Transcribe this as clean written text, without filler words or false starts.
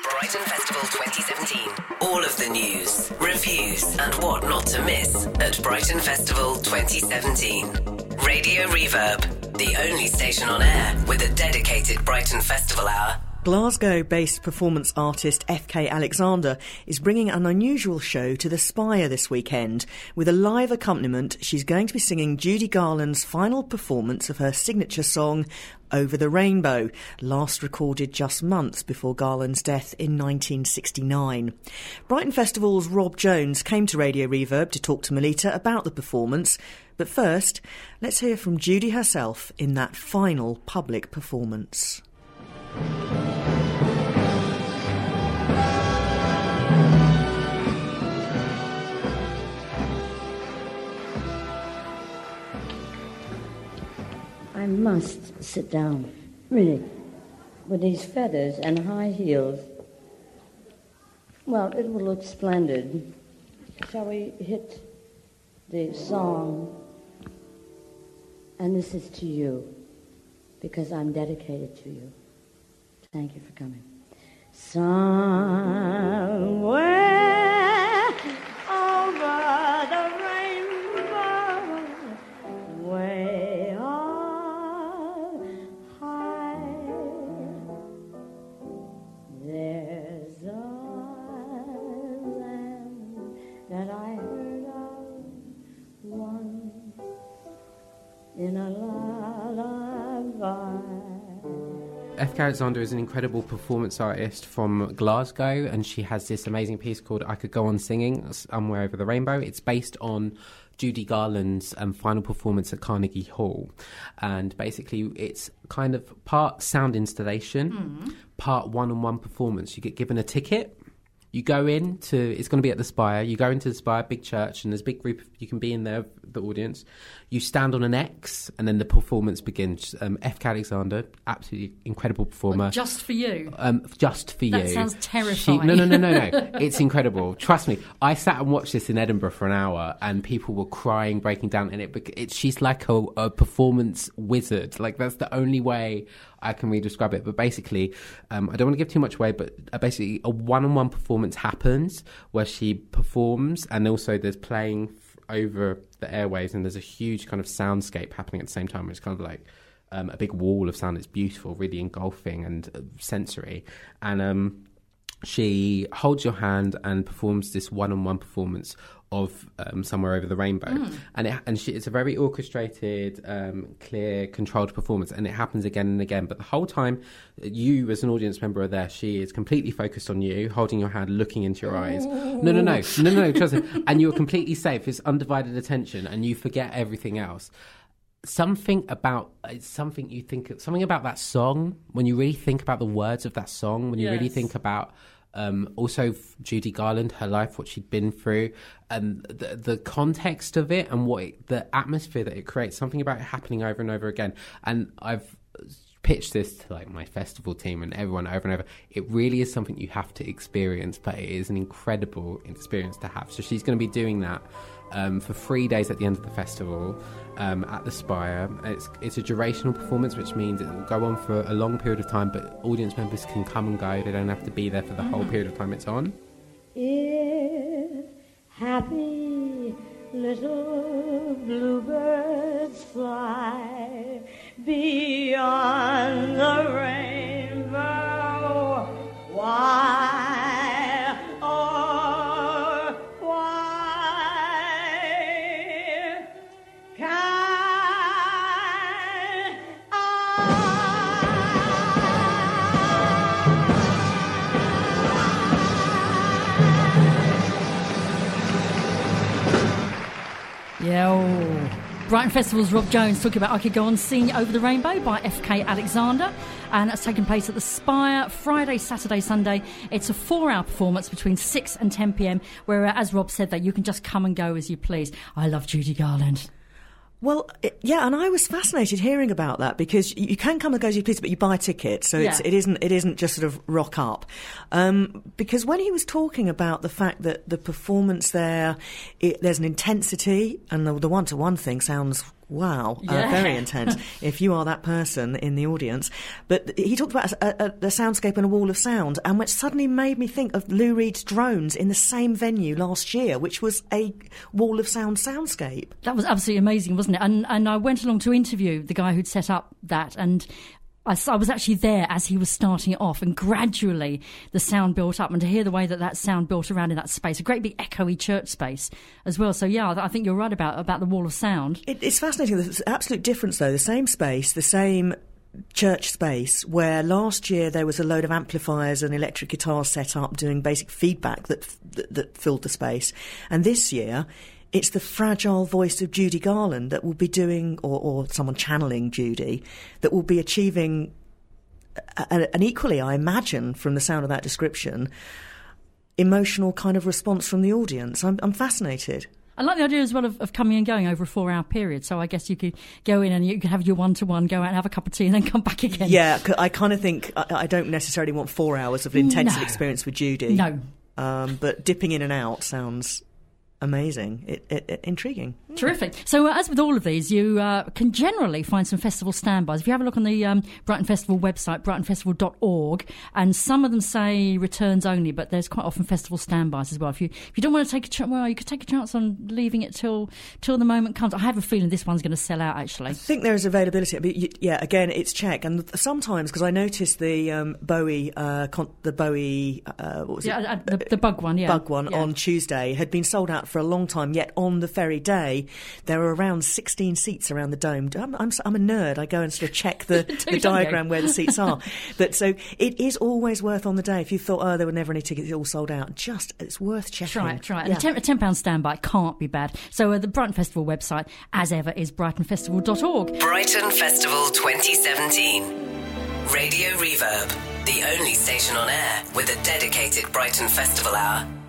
Brighton Festival 2017. All of the news, reviews and what not to miss at Brighton Festival 2017. Radio Reverb, the only station on air with a dedicated Brighton Festival hour. Glasgow-based performance artist FK Alexander is bringing an unusual show to the Spire this weekend. With a live accompaniment, she's going to be singing Judy Garland's final performance of her signature song, Over the Rainbow, last recorded just months before Garland's death in 1969. Brighton Festival's Rob Jones came to Radio Reverb to talk to Melita about the performance. But first, let's hear from Judy herself in that final public performance. I must sit down, really, with these feathers and high heels. Well, it will look splendid. Shall we hit the song? And this is to you, because I'm dedicated to you. Thank you for coming. Somewhere over the rainbow, way up high, there's a land that I heard of once in a lullaby. FK Alexander is an incredible performance artist from Glasgow, and she has this amazing piece called I Could Go On Singing, Somewhere Over the Rainbow. It's based on Judy Garland's final performance at Carnegie Hall. And basically it's kind of part sound installation, part one-on-one performance. You get given a ticket. You go into, it's going to be at the Spire, you go into the Spire, big church, and there's a big group, you can be in there, the audience. You stand on an X, and then the performance begins. FK Alexander, absolutely incredible performer. Just for you? Just for you. That sounds terrifying. No. It's incredible. Trust me. I sat and watched this in Edinburgh for an hour, and people were crying, breaking down, and she's like a performance wizard. Like, that's the only way I can really describe it. But basically, I don't want to give too much away, but basically a one-on-one performance happens where she performs, and also there's playing over the airwaves, and there's a huge kind of soundscape happening at the same time. It's kind of like a big wall of sound. It's beautiful, really engulfing and sensory. And she holds your hand and performs this one-on-one performance of Somewhere Over the Rainbow. It's a very orchestrated, clear, controlled performance, and it happens again and again. But the whole time, you as an audience member are there. She is completely focused on you, holding your hand, looking into your eyes. No, trust me. And you're completely safe. It's undivided attention, and you forget everything else. Something about that song, when you really think about the words of that song, when you really think about also Judy Garland, her life, what she'd been through, and the context of it, and the atmosphere that it creates, something about it happening over and over again. And I've pitched this to like my festival team and everyone over and over. It really is something you have to experience, but it is an incredible experience to have. So she's going to be doing that for 3 days at the end of the festival at the Spire. It's a durational performance, which means it will go on for a long period of time, but audience members can come and go. They don't have to be there for the whole period of time it's on. If happy little bluebirds fly beyond the rainbow, why, oh, why can't I? Yeah. Brighton Festival's Rob Jones talking about I Could Go On Singing Over the Rainbow by FK Alexander, and that's taking place at the Spire Friday, Saturday, Sunday. It's a 4-hour performance between 6 and 10 p.m, where, as Rob said, that you can just come and go as you please. I love Judy Garland. Well, yeah, and I was fascinated hearing about that, because you can come and go as you please, but you buy a ticket, so it isn't just sort of rock up. Because when he was talking about the fact that the performance there, there's an intensity, and the one-to-one thing sounds Wow, Yeah. very intense, if you are that person in the audience. But he talked about a soundscape and a wall of sound, and which suddenly made me think of Lou Reed's Drones in the same venue last year, which was a wall of sound soundscape. That was absolutely amazing, wasn't it? And I went along to interview the guy who'd set up that, and I was actually there as he was starting it off, and gradually the sound built up, and to hear the way that sound built around in that space, a great big echoey church space as well. So yeah, I think you're right about the wall of sound. It's fascinating. There's absolute difference though. The same space, the same church space, where last year there was a load of amplifiers and electric guitars set up doing basic feedback that filled the space, and this year it's the fragile voice of Judy Garland that will be doing, or someone channeling Judy, that will be achieving an equally, I imagine, from the sound of that description, emotional kind of response from the audience. I'm fascinated. I like the idea as well of coming and going over a 4-hour period. So I guess you could go in and you could have your one-to-one, go out and have a cup of tea and then come back again. Yeah, I kind of think I don't necessarily want 4 hours of intensive experience with Judy. No. But dipping in and out sounds amazing. Intriguing. Terrific. So as with all of these, you can generally find some festival standbys. If you have a look on the Brighton Festival website, brightonfestival.org, and some of them say returns only, but there's quite often festival standbys as well. If you don't want to take a chance, well, you could take a chance on leaving it till the moment comes. I have a feeling this one's going to sell out, actually. I think there is availability. But yeah, again, it's check. And sometimes, because I noticed the Bowie, what was it? The Bug one, yeah. Bug one on Tuesday had been sold out for a long time, yet on the very day there were around 16 seats around the dome. I'm a nerd. I go and sort of check the diagram where the seats are. But so it is always worth on the day. If you thought, there were never any tickets, all sold out, it's worth checking. Try it. Yeah. And a £10 standby can't be bad. So the Brighton Festival website, as ever, is brightonfestival.org. Brighton Festival 2017. Radio Reverb, the only station on air with a dedicated Brighton Festival hour.